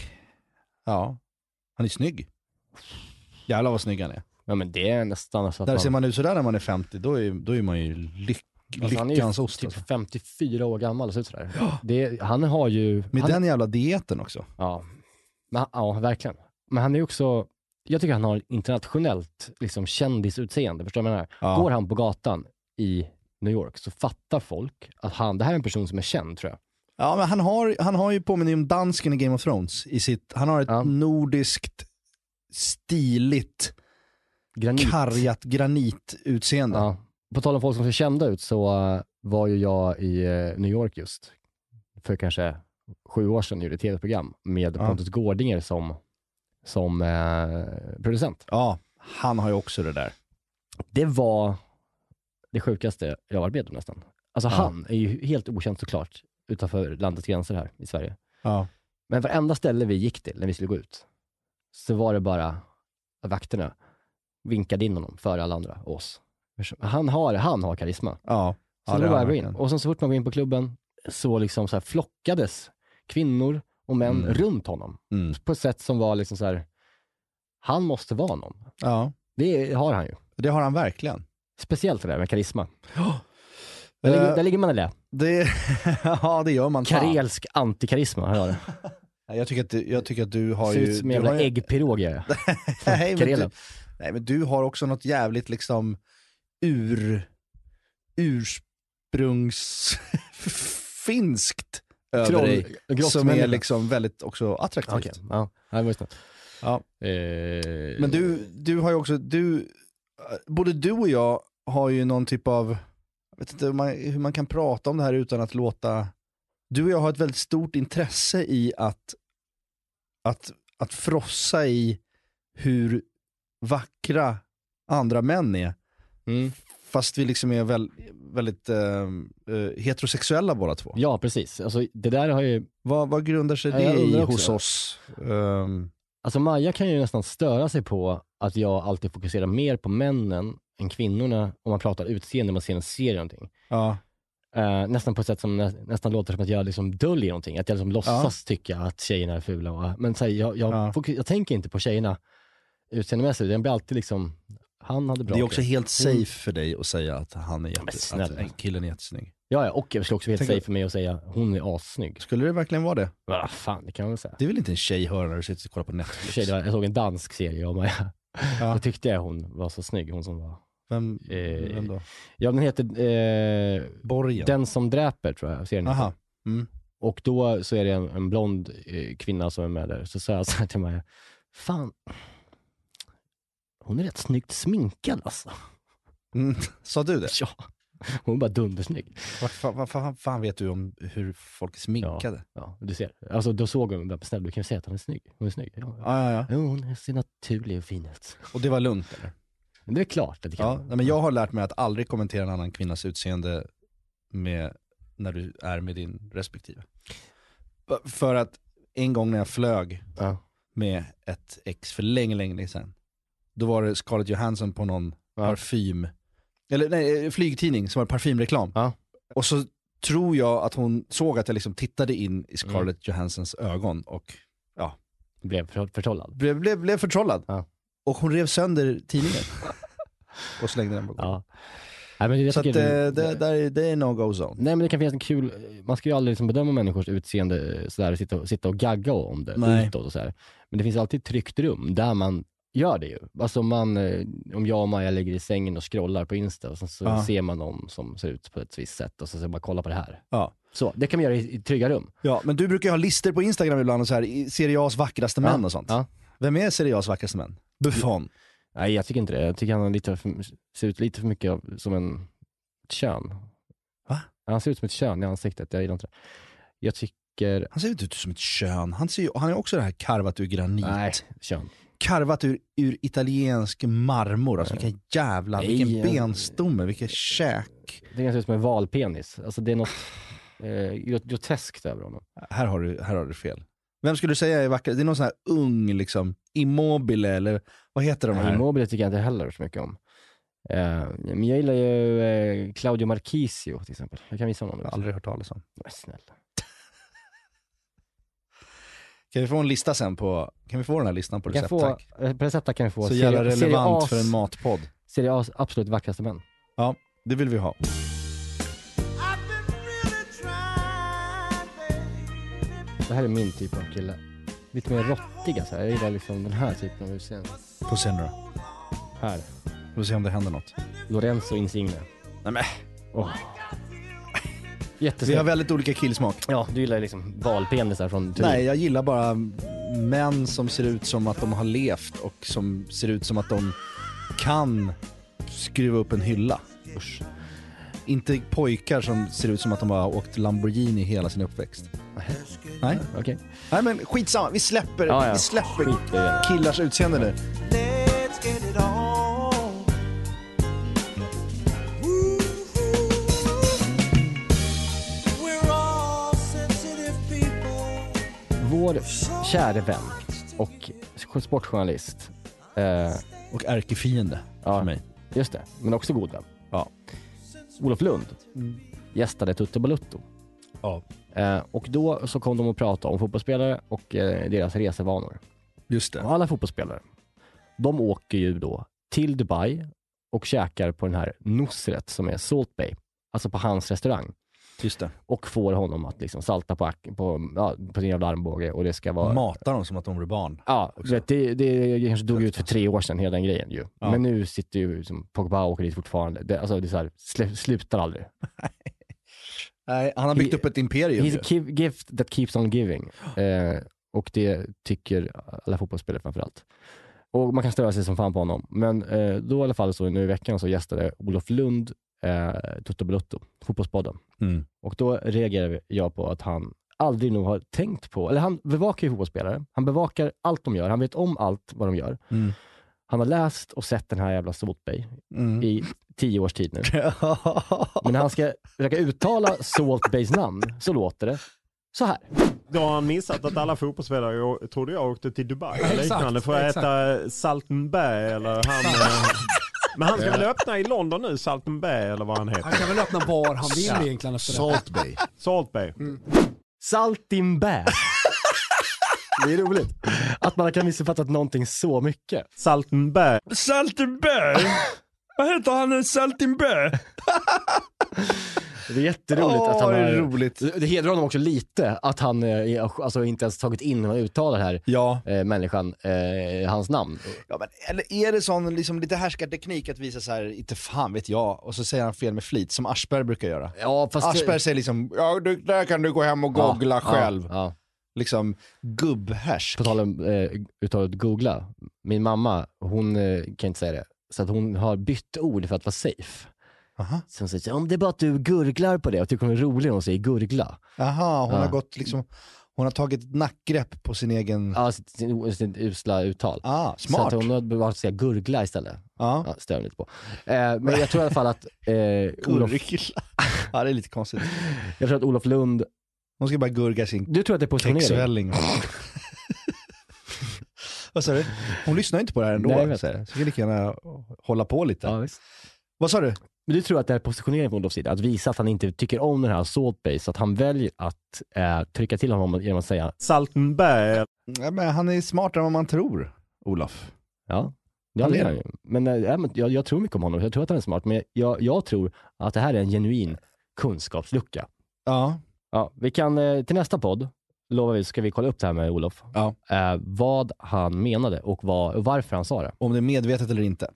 C: Ja. Han är snygg. Jävlar vad snygg han är.
F: Ja, men det är nästan så att
C: där ser man ut sådär när man är 50, då är man ju lyckans ost.
F: Han är ju typ 54 år gammal och så sådär. Ja. Han har ju...
C: den jävla dieten också.
F: Ja. Ja, verkligen. Men han är också... Jag tycker han har internationellt liksom kändisutseende. Förstår du vad jag menar? Ja. Går han på gatan i New York så fattar folk att det här är en person som är känd, tror jag.
C: Ja, men han har ju påminner om dansken i Game of Thrones. Han har ett nordiskt stiligt kargat granitutseende. Ja.
F: På tal om folk som ser kända ut, så var ju jag i New York just för kanske 7 år sedan, gjorde ett tv-program med Pontus Gårdinger som producent.
C: Ja, han har ju också det där.
F: Det var det sjukaste jag varit med om nästan. Alltså han är ju helt okänd såklart utanför landets gränser här i Sverige. Ja. Men varenda ställe vi gick till när vi skulle gå ut, så var det bara vakterna vinkade in honom för alla andra, oss. Han har karisma. Ja. Så det var in. Och så fort man går in på klubben så liksom så här flockades kvinnor och män runt honom. På ett sätt som var liksom så här, han måste vara någon. Ja. Det har han ju.
C: Det har han verkligen.
F: Speciellt det där med karisma. Där ligger man i det.
C: Ja, det gör man.
F: Karelsk antikarisma, här har det.
C: Jag tycker att du har
F: ju...
C: Ser
F: ut som en jävla äggpirog, ja.
C: Nej, men du har också något jävligt liksom finskt över dig som är liksom väldigt också attraktivt.
D: Okay. Ja, det var snart.
C: Ja. Men du har ju också, både du och jag har ju någon typ av, jag vet inte hur man kan prata om det här utan att låta, du och jag har ett väldigt stort intresse i att frossa i hur vackra andra män är. Fast vi liksom är väldigt heterosexuella båda två.
D: Ja, precis. Alltså, det där har ju...
C: Vad grundar sig det i hos oss?
D: Alltså Maja kan ju nästan störa sig på att jag alltid fokuserar mer på männen än kvinnorna om man pratar utseende, man ser en serie eller någonting.
C: Ja.
D: Nästan på ett sätt som nästan låter som att jag liksom döljer någonting. Att jag liksom låtsas tycka att tjejerna är fula. Men så här, jag tänker inte på tjejerna utseendemässigt. Den blir alltid liksom... Han hade bra.
C: Det är också helt safe för dig att säga att han är att killen är jättesnygg.
D: Ja, och jag skulle också vara helt safe för mig att säga hon är assnygg.
C: Skulle det verkligen vara det?
D: Ja, fan, det kan man väl säga.
C: Det är väl inte en tjej hör när du sitter och kollar på Netflix?
D: Jag såg en dansk serie om Maja. Ja. Då tyckte jag hon var så snygg, hon som var...
C: Vem då?
D: Ja, den heter
C: Borgen.
D: Den som dräper, tror jag serien.
C: Aha.
D: Och då så är det en blond kvinna som är med där. Så sa jag så här till Maja, fan, hon är rätt snyggt sminkad alltså.
C: Sa du det?
D: Ja, hon är bara dundersnygg.
C: Vad fan vet du om hur folk är sminkade?
D: Ja, du ser. Alltså då såg hon bara, snälla, du kan ju säga att hon är snygg. Hon är snygg.
C: Ja.
D: Hon ser naturlig och fin ut.
C: Och det var lugnt eller?
D: Men det är klart att det kan.
C: Ja, men jag har lärt mig att aldrig kommentera en annan kvinnas utseende när du är med din respektive. För att en gång när jag flög med ett ex för länge sedan, då var det Scarlett Johansson på någon parfym, eller nej, flygtidning som var parfymreklam.
D: Ja.
C: Och så tror jag att hon såg att jag liksom tittade in i Scarlett Johanssons ögon och
D: blev förtrollad.
C: Blev förtrollad.
D: Ja.
C: Och hon rev sönder tidningen och slängde den på golvet.
D: Ja. Nej, men
C: så att det är no-go zone.
D: Nej, men det kan finnas en kul... Man ska ju aldrig liksom bedöma människors utseende sådär, sitta och gagga om det utåt och sådär. Men det finns alltid ett tryggt rum där man gör det ju. Alltså om jag och Maja ligger i sängen och scrollar på Insta och så ser man någon som ser ut på ett visst sätt och så bara kolla på det här.
C: Ja.
D: Så, det kan man göra i trygga rum.
C: Ja, men du brukar ju ha listor på Instagram ibland och så här, Serie A's vackraste män och sånt. Ja. Vem är Serie A's vackraste män? Buffon.
D: Nej, jag tycker inte det. Jag tycker han ser ut lite för mycket som ett kön.
C: Va?
D: Han ser ut som ett kön i ansiktet. Jag gillar inte det. Jag tycker...
C: Han ser inte ut som ett kön. Han är också det här karvat ur granit.
D: Nej, kön.
C: Karvat ur italiensk marmor. Alltså vilken vilken benstomme, vilken käk.
D: Det är ganska som en valpenis. Alltså det är något groteskt över honom.
C: Här har du fel. Vem skulle du säga är vacker? Det är någon sån här ung liksom, Immobile eller vad heter de här?
D: Immobile tycker jag inte heller så mycket om. Men jag gillar ju Claudio Marchisio till exempel. Jag kan visa honom.
C: Jag har aldrig hört talas om.
D: Men snälla.
C: Kan vi få en lista sen på... Kan vi få den här listan på recept, tack?
D: På recept kan vi få...
C: Så jävla relevant för en matpodd.
D: Serie A's absolut vackraste män.
C: Ja, det vill vi ha.
D: Det här är min typ av kille. Lite mer råttiga så här. Jag gillar liksom den här typen av utseende.
C: På Sendra.
D: Här.
C: Vi får se om det händer något.
D: Lorenzo Insigne.
C: Nej men.
D: Jättesnyggt.
C: Vi har väldigt olika killsmak.
D: Ja, du gillar liksom valpenisar från Turin.
C: Nej, jag gillar bara män som ser ut som att de har levt och som ser ut som att de kan skruva upp en hylla. Usch. Inte pojkar som ser ut som att de har åkt Lamborghini hela sin uppväxt. Nej,
D: okej.
C: Nej, men skitsamma. Vi släpper killars utseende nu.
D: Vår kära vän och sportjournalist
C: och ärkefiende för mig.
D: Just det, men också god vän.
C: Ja.
D: Olof Lund gästade Tutte Balutto.
C: Ja.
D: Och då så kom de att prata om fotbollsspelare och deras resevanor.
C: Just det.
D: Och alla fotbollsspelare, de åker ju då till Dubai och käkar på den här Nusret som är Salt Bay. Alltså på hans restaurang.
C: Just det.
D: Och får honom att liksom salta på sin jävla armbåge och det ska vara...
C: Matar dem som att de blir barn.
D: Ja, det kanske dog ut för 3 år sedan hela den grejen ju. Ja. Men nu sitter ju liksom Pogba och åker dit fortfarande. Det är så här, slutar aldrig.
C: Nej, han har byggt upp ett imperium.
F: He's a gift that keeps on giving. Och det tycker alla fotbollsspelare framförallt. Och man kan störa sig som fan på honom. Men då i alla fall så nu i veckan så gästade Olof Lund Toto Balotto, fotbollspodden. Och då reagerade jag på att han aldrig nog har tänkt på, eller han bevakar ju fotbollsspelare. Han bevakar allt de gör. Han vet om allt vad de gör. Han har läst och sett den här jävla Salt Bae i 10 års tid nu. Men när han ska försöka uttala Salt Baes namn så låter det så här.
H: Då har han missat att alla fotbollsspelare trodde jag åkte till Dubai eller liknande för att äta Salten Bae eller han... Men han ska väl öppna i London nu, Salten Bae eller vad han heter.
I: Han kan väl öppna var han vill egentligen.
C: Salt Bae.
H: Salt Bae.
F: Saltin Bae. Det är roligt att man kan missuppfattat någonting så mycket.
H: Salten Bae.
C: Salten Bae? Vad heter han? Salten Bae?
F: Det är jätteroligt att han har...
C: roligt.
F: Det hedrar honom också lite att han alltså inte ens tagit in och uttalar här människan hans namn.
C: Ja, men eller är det sån liksom lite härskarteknik att visa så här, inte fan vet jag, och så säger han fel med flit som Aschberg brukar göra.
F: Ja, fast
C: Aschberg säger liksom, där kan du gå hem och googla själv.
F: Ja.
C: Liksom gubbhärsk.
F: På tal om uttalet googla. Min mamma, hon kan inte säga det. Så att hon har bytt ord för att vara safe. Så hon säger, om det är bara att du gurglar på det och tycker hon är rolig när hon säger gurgla.
C: Aha, hon har gått liksom, hon har tagit ett nackgrepp på sin egen...
F: Ja, sin usla uttal.
C: Smart.
F: Så att hon har bara att säga gurgla istället. Ja, stämmer lite på. Men jag tror i alla fall att Olof...
C: Ja, det är lite konstigt.
F: Jag tror att Olof Lund...
C: Hon ska bara gurga sin...
F: Du tror att det är positionering?
C: Vad sa du? Hon lyssnar inte på det här ändå. Nej, så kan lika gärna hålla på lite.
F: Ja, visst.
C: Vad sa du?
F: Men du tror att det är positionering på Olofs sida, att visa att han inte tycker om den här Salt Bae, så att han väljer att trycka till honom genom att säga
H: Salten Bae.
C: Ja, men han är smartare än vad man tror, Olof.
F: Ja, det är han ju. Men jag tror mycket om honom. Jag tror att han är smart, men jag tror att det här är en genuin kunskapslucka.
C: Ja.
F: Vi kan till nästa podd lovar vi, ska vi kolla upp det här med Olof. Vad han menade och varför han sa det.
C: Om det är medvetet eller inte.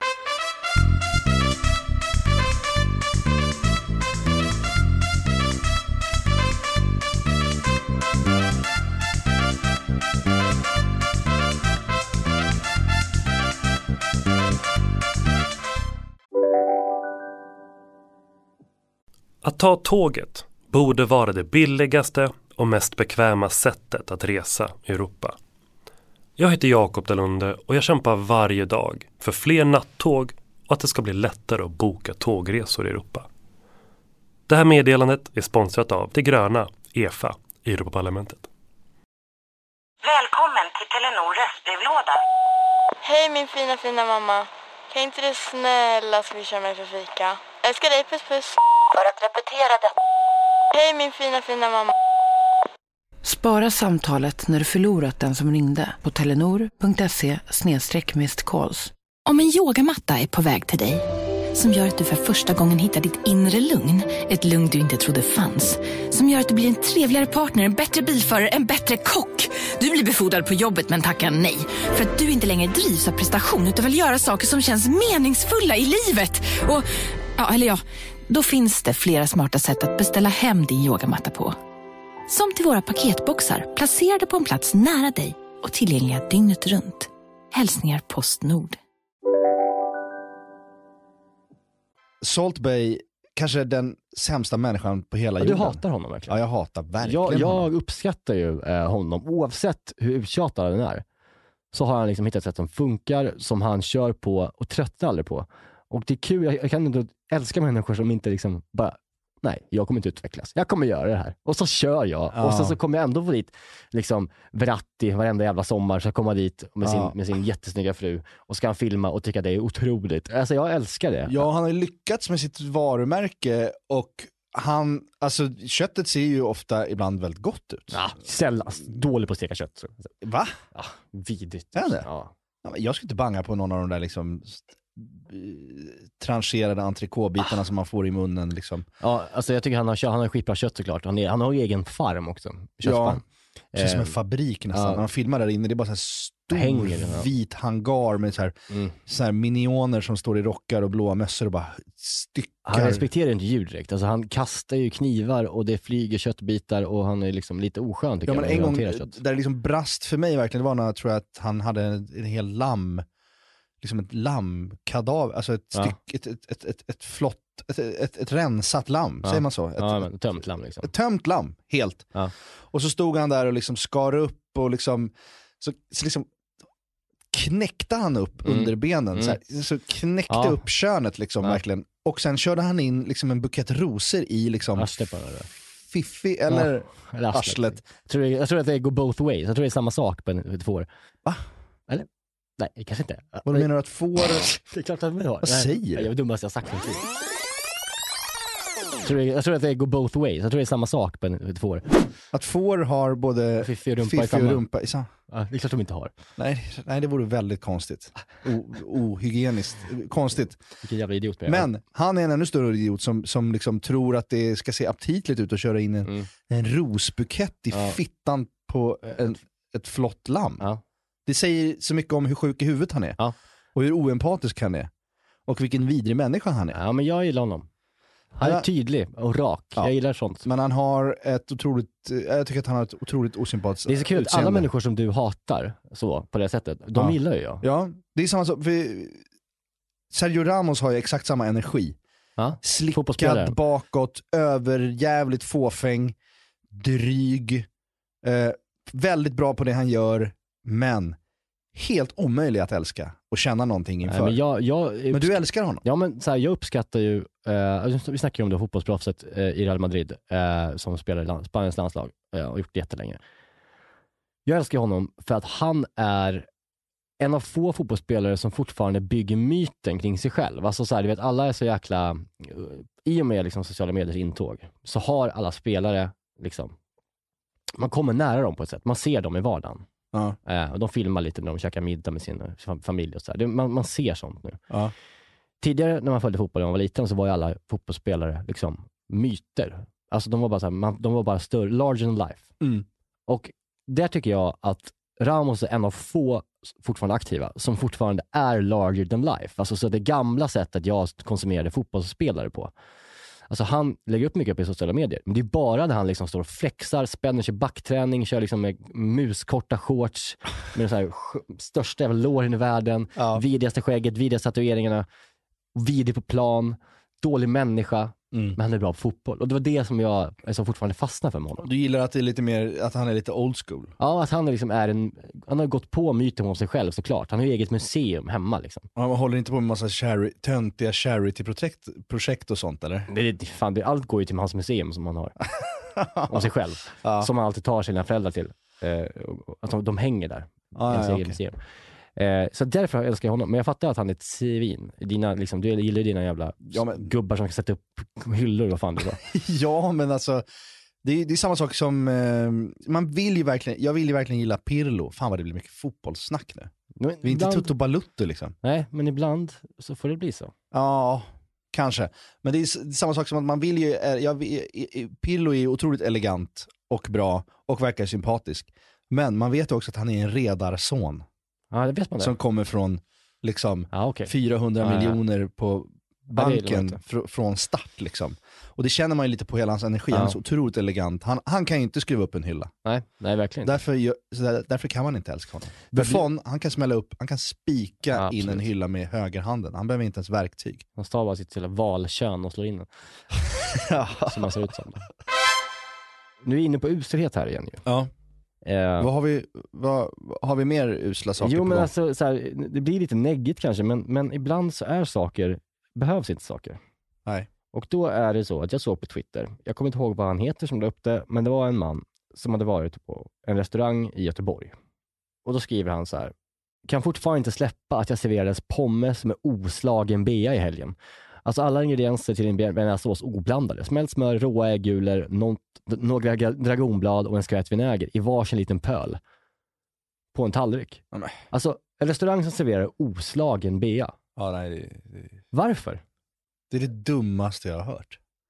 J: Att ta tåget borde vara det billigaste och mest bekväma sättet att resa i Europa. Jag heter Jakob Dalunde och jag kämpar varje dag för fler nattåg och att det ska bli lättare att boka tågresor i Europa. Det här meddelandet är sponsrat av det gröna EFA i Europaparlamentet.
K: Välkommen till Telenor röstbrevlåda.
L: Hej min fina mamma. Kan inte du snälla swisha mig för fika? Jag älskar dig, puss puss.
K: För att repetera det.
L: Hej min fina mamma.
M: Spara samtalet när du förlorat den som ringde på telenor.se/missed-calls.
N: Om en yogamatta är på väg till dig, som gör att du för första gången hittar ditt inre lugn, ett lugn du inte trodde fanns, som gör att du blir en trevligare partner, en bättre bilförare, en bättre kock. Du blir befordrad på jobbet men tackar nej, för att du inte längre drivs av prestation utan vill göra saker som känns meningsfulla i livet. Och, då finns det flera smarta sätt att beställa hem din yogamatta på. Som till våra paketboxar, placerade på en plats nära dig och tillgängliga dygnet runt. Hälsningar Postnord.
C: Salt Bae kanske den sämsta människan på hela jorden.
F: Du hatar honom verkligen.
C: Ja, jag hatar verkligen honom.
F: Jag uppskattar ju honom. Oavsett hur uttjatad den är, så har han liksom hittat ett sätt som funkar, som han kör på och tröttnar aldrig på. Och det är kul, jag kan inte älska människor som inte liksom bara, nej, jag kommer inte utvecklas. Jag kommer göra det här. Och så kör jag. Ja. Och sen så kommer jag ändå få dit liksom Verratti varenda jävla sommar, så jag kommer dit med sin jättesnygga fru och ska han filma och tycka det är otroligt. Alltså jag älskar det.
C: Ja, han har lyckats med sitt varumärke och alltså köttet ser ju ofta ibland väldigt gott ut.
F: Ja, sällan. Dålig på att steka kött.
C: Va?
F: Ja, vidrigt.
C: Är det?
F: Ja.
C: Jag skulle inte banga på någon av de där liksom trancherade entrecôte-bitarna som man får i munnen liksom.
F: Ja, alltså jag tycker han har skitbra kött såklart. Han har ju egen farm också. Köttfarm.
C: Det känns som en fabrik nästan. När man filmar där inne, det är bara så här stor vit hangar med så här minioner som står i rockar och blåa mössor och bara styckar.
F: Han respekterar inte djur direkt. Alltså, han kastar ju knivar och det flyger köttbitar och han är liksom lite oskön tycker jag.
C: Men en gång där det liksom brast för mig verkligen, det var när jag tror att han hade en hel lamm, liksom ett lammkadaver, alltså ett flott, ett rensat lamm, säger man så?
F: Ett tömt lamm liksom.
C: Ett tömt lamm, helt. Ja. Och så stod han där och liksom skar upp och liksom så liksom knäckte han upp under benen, så knäckte upp könet liksom verkligen. Och sen körde han in liksom en bukett rosor i liksom fiffi eller arslet.
F: Jag tror att det går both ways. Jag tror det är samma sak på ett får.
C: Va?
F: Eller? Nej, kanske inte.
C: Vad menar du att får...
F: Det är klart att vi har.
C: Vad säger du?
F: Jag är dummast jag sagt någonting. Jag tror att det går both ways. Jag tror det är samma sak på ett får.
C: Att får har både fiffi och rumpa i samma.
F: Ja, det är klart de inte har.
C: Nej, det vore väldigt konstigt. Ohygieniskt. Konstigt.
F: Vilken jävla idiot.
C: Men han är en ännu större idiot som liksom tror att det ska se aptitligt ut och köra in en rosbukett i fittan på ett flott lamm. Ja. Det säger så mycket om hur sjuk i huvudet han är. Ja. Och hur oempatisk han är. Och vilken vidrig människa han är.
F: Ja, men jag gillar honom. Han är tydlig och rak. Ja. Jag gillar sånt.
C: Men han har ett otroligt... Jag tycker att han har ett otroligt osympatiskt
F: utseende. Det är så kul att alla människor som du hatar så, på det sättet, de gillar ju jag.
C: Ja, det är samma sak. Sergio Ramos har ju exakt samma energi. Ja? Slickad bakåt, jävligt fåfäng, dryg. Väldigt bra på det han gör, men helt omöjlig att älska och känna någonting inför. Men du älskar honom?
F: Ja, men så här, jag uppskattar ju vi snackar ju om det fotbollsproffset i Real Madrid som spelar i Spaniens landslag och gjort det jättelänge. Jag älskar honom för att han är en av få fotbollsspelare som fortfarande bygger myten kring sig själv. Alltså så här, du vet, alla är så jäkla i och med liksom sociala mediers intåg så har alla spelare liksom, man kommer nära dem på ett sätt. Man ser dem i vardagen. Ja. Och de filmar lite när de käkar middag med sin familj och så där. Man ser sånt nu. Ja. Tidigare när man följde fotboll när man var liten så var ju alla fotbollsspelare liksom myter. Alltså de var bara så här, de var bara större, larger than life. Mm. Och där tycker jag att Ramos är en av få fortfarande aktiva som fortfarande är larger than life. Alltså så det gamla sättet jag konsumerade fotbollsspelare på. Alltså han lägger upp mycket på sociala medier. Men det är bara när han liksom står och flexar, spänner sig backträning, kör liksom med muskorta shorts, med så här största jävla låren i världen, vidrigaste skägget, vidrigaste tatueringarna, vidrig på plan, dålig människa, men han är bra på fotboll. Och det var det som jag fortfarande fastnade för med honom.
C: Du gillar att det är lite mer, att han är lite old school?
F: Ja, att han liksom han har gått på myten om sig själv såklart. Han har ju eget museum hemma liksom.
C: Han håller inte på med massa töntiga charity-projekt och sånt eller?
F: Allt går ju till hans museum som han har. Om sig själv. Som han alltid tar sina föräldrar till. Att de hänger där. I hans eget museum. Så därför älskar jag honom. Men jag fattar att han är ett svin. Du gillar dina jävla gubbar som kan sätta upp hyllor. Vad fan det var.
C: Ja, men alltså det är samma sak som jag vill ju verkligen gilla Pirlo. Fan vad det blir mycket fotbollssnack nu. Men vi är inte Tutto Balutto liksom.
F: Nej, men ibland så får det bli så.
C: Ja, kanske. Men det är samma sak som att man vill ju Pirlo är otroligt elegant och bra och verkar sympatisk. Men man vet också att han är en redarson.
F: Ja, det vet man det.
C: Som kommer från liksom 400 miljoner på banken från start liksom. Och det känner man ju lite på hela hans energi. Han är så otroligt elegant. Han kan ju inte skruva upp en hylla.
F: Nej verkligen.
C: Därför kan man inte älska honom. Buffon, han kan smälla upp, han kan spika in en hylla med högerhanden. Han behöver inte ens verktyg.
F: Han stavar sitt till valkön och slår in den. Som han ser ut som. Nu är vi inne på uselhet här igen ju.
C: Ja. Vad har vi mer usla saker på?
F: Men alltså, så här, det blir lite neggigt kanske, men ibland så behövs inte saker.
C: Nej.
F: Och då är det så att jag såg på Twitter, jag kommer inte ihåg vad han heter som la upp det, men det var en man som hade varit på en restaurang i Göteborg. Och då skriver han så här: kan fortfarande inte släppa att jag serverades pommes med oslagen bea i helgen. Alltså alla ingredienser till en bearnaisesås oblandade. Smält smör, råa äggulor, några dragonblad och en skvätt vinäger i varsin liten pöl. På en tallrik.
C: Mm.
F: Alltså en restaurang som serverar oslagen bea.
C: Ja, nej,
F: Varför?
C: Det är det dummaste jag har hört.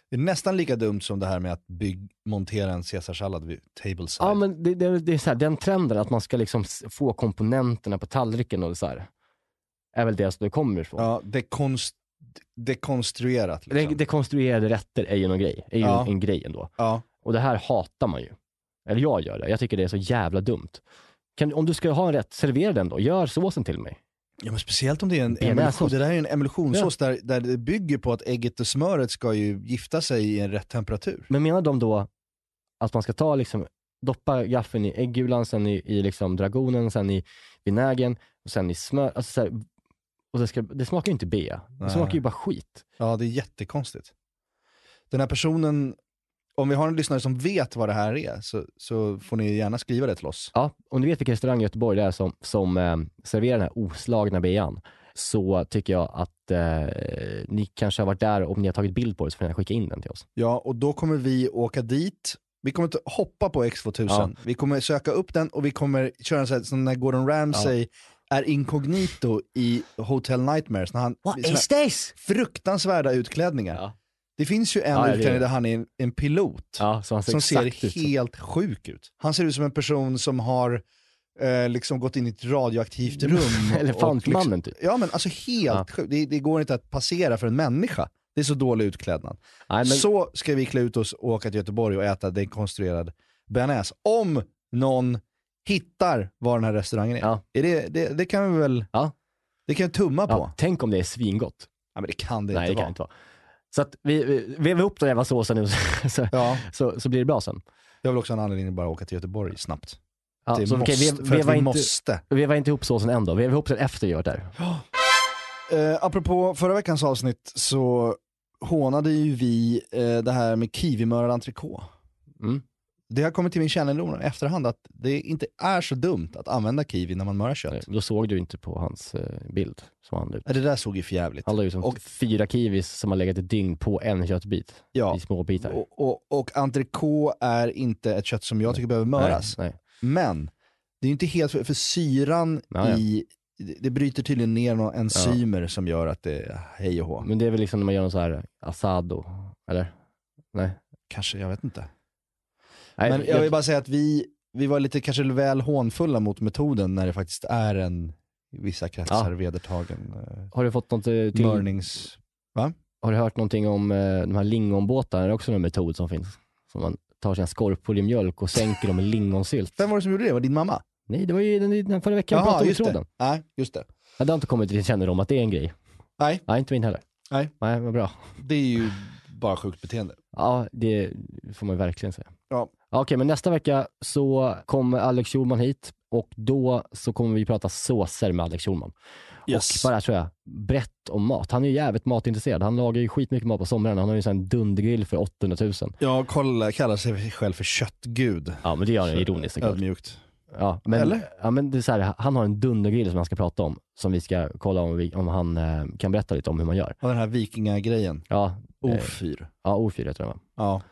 C: Det är nästan lika dumt som det här med att montera en caesarsallad vid tableside.
F: Ja, men det är så här, den trenden att man ska liksom få komponenterna på tallriken och så här, är väl det som det kommer ifrån.
C: Ja, dekonstruerat. Liksom.
F: Dekonstruerade rätter är ju någon grej. Är ju en grej ändå.
C: Ja.
F: Och det här hatar man ju. Eller jag gör det. Jag tycker det är så jävla dumt. Om du ska ha en rätt, servera den då. Gör såsen till mig.
C: Ja, men speciellt om det är en emulsion. Det där är en emulsionssås där det bygger på att ägget och smöret ska ju gifta sig i en rätt temperatur.
F: Men menar de då att man ska ta liksom, doppa gaffeln i äggulan, sen i liksom dragonen, sen i vinägen och sen i smör, alltså så här, och det smakar ju inte bea. Det smakar ju bara skit.
C: Ja, det är jättekonstigt. Den här personen, om vi har en lyssnare som vet vad det här är, så får ni gärna skriva det till oss.
F: Ja, om ni vet vilken restaurang i Göteborg det är som serverar den här oslagna bean, så tycker jag att ni kanske har varit där, om ni har tagit bild på det så får ni skicka in den till oss.
C: Ja, och då kommer vi åka dit. Vi kommer inte hoppa på X2000. Ja. Vi kommer söka upp den och vi kommer köra en sån här, som när Gordon Ramsay är inkognito i Hotel Nightmares. När han,
F: What is this?
C: Fruktansvärda utklädningar. Ja. Det finns ju en utklädning där han är en pilot som ser helt sjuk ut. Han ser ut som en person som har liksom gått in i ett radioaktivt rum.
F: Elefantmannen
C: liksom, typ. Ja, men alltså helt sjukt. Det går inte att passera för en människa. Det är så dålig utklädnad. Nej, men... Så ska vi klä ut oss och åka till Göteborg och äta dekonstruerad bearnaise. Om någon hittar var den här restaurangen är. Ja. Det kan vi väl det kan vi tumma på.
F: Tänk om det är svingott.
C: Ja, men det kan det
F: Nej,
C: inte
F: det
C: vara.
F: Kan inte vara. Så att vi vevar upp den jävla såsen nu så blir det bra sen.
C: Jag vill också ha en anledning att bara åka till Göteborg snabbt.
F: Ja,
C: det
F: så
C: vi måste.
F: Vi var inte ihop såsen ändå. Vi var ihop den efter gör där.
C: Apropå förra veckans avsnitt så hånade ju vi det här med kiwimörad entrecote. Det har kommit till min kännedom i efterhand att det inte är så dumt att använda kiwi när man mörar kött.
F: Nej, då såg du inte på hans bild.
C: Det där såg ju förjävligt.
F: Han la ju som 4 kiwis som har legat ett dygn på en köttbit i små bitar.
C: Och entrecote är inte ett kött som jag tycker behöver möras.
F: Nej.
C: Men det är ju inte helt för syran i... Det bryter tydligen ner några enzymer som gör att det hej och hå.
F: Men det är väl liksom när man gör någon så här asado, eller? Nej.
C: Kanske, jag vet inte. Nej, men jag vill bara säga att vi var lite kanske väl hånfulla mot metoden när det faktiskt är en i vissa kretsar vedertagen
F: har du fått något till
C: mörnings... Va?
F: Har du hört någonting om de här lingonbåtarna? Det är också en metod som finns. Som man tar sin skorpor i mjölk och sänker dem med lingonsylt.
C: Vem var det som gjorde det? Var din mamma?
F: Nej, det var ju den förra veckan pratade om tråden.
C: Nej, just det.
F: Jag hade inte kommit till kännedom att det är en grej.
C: Nej,
F: inte min heller.
C: Nej,
F: vad bra.
C: Det är ju bara sjukt beteende.
F: Ja, det får man verkligen säga.
C: Ja.
F: Okej, men nästa vecka så kommer Alex Schulman hit och då så kommer vi prata såser med Alex Schulman. Yes. Och bara tror jag, brett om mat. Han är ju jävligt matintresserad. Han lagar ju skitmycket mat på sommaren. Han har ju en dundergrill för 800 000.
C: Ja, kallar sig själv för köttgud.
F: Ja, men det gör han ironiskt.
C: Ödmjukt.
F: Ja, men,
C: eller?
F: Ja, men det är så här, han har en dundergrill som han ska prata om. Som vi ska kolla om han kan berätta lite om hur man gör.
C: Och den här vikingagrejen.
F: Ja.
C: O4.
F: Ja, O4 heter det, va?
C: Ja.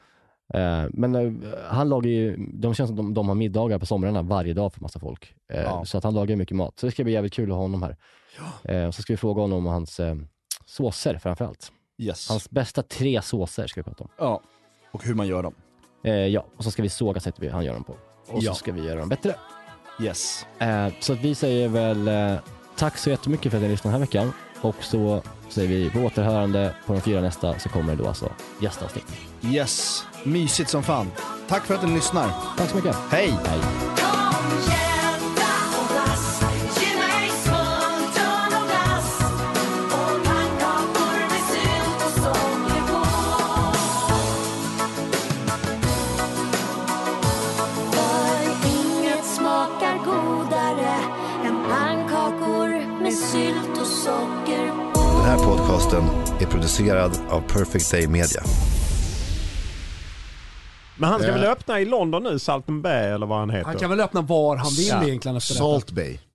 F: Men han lagar ju, de känns som de har middagar på somrarna varje dag för massa folk. Så att han lagar mycket mat. Så det ska bli jävligt kul att ha honom här. Så ska vi fråga honom om hans såser framförallt.
C: Yes.
F: Hans bästa 3 såser ska vi prata om.
C: Ja, och hur man gör dem.
F: Ja, och så ska vi såga sättet han gör dem på. Och så ska vi göra dem bättre.
C: Yes.
F: Så att vi säger väl tack så jättemycket för att ni lyssnade den här veckan. Och så säger vi på återhörande på de 4 nästa så kommer det då alltså gästavsnitt.
C: Yes, mysigt som fan. Tack för att ni lyssnar.
F: Tack så mycket.
C: Hej.
F: Hej.
O: Den här podcasten är producerad av Perfect Day Media.
H: Men han ska väl öppna i London nu, Salten Bay eller vad han heter?
I: Han kan väl öppna var han vill egentligen efter
O: Salt Bay.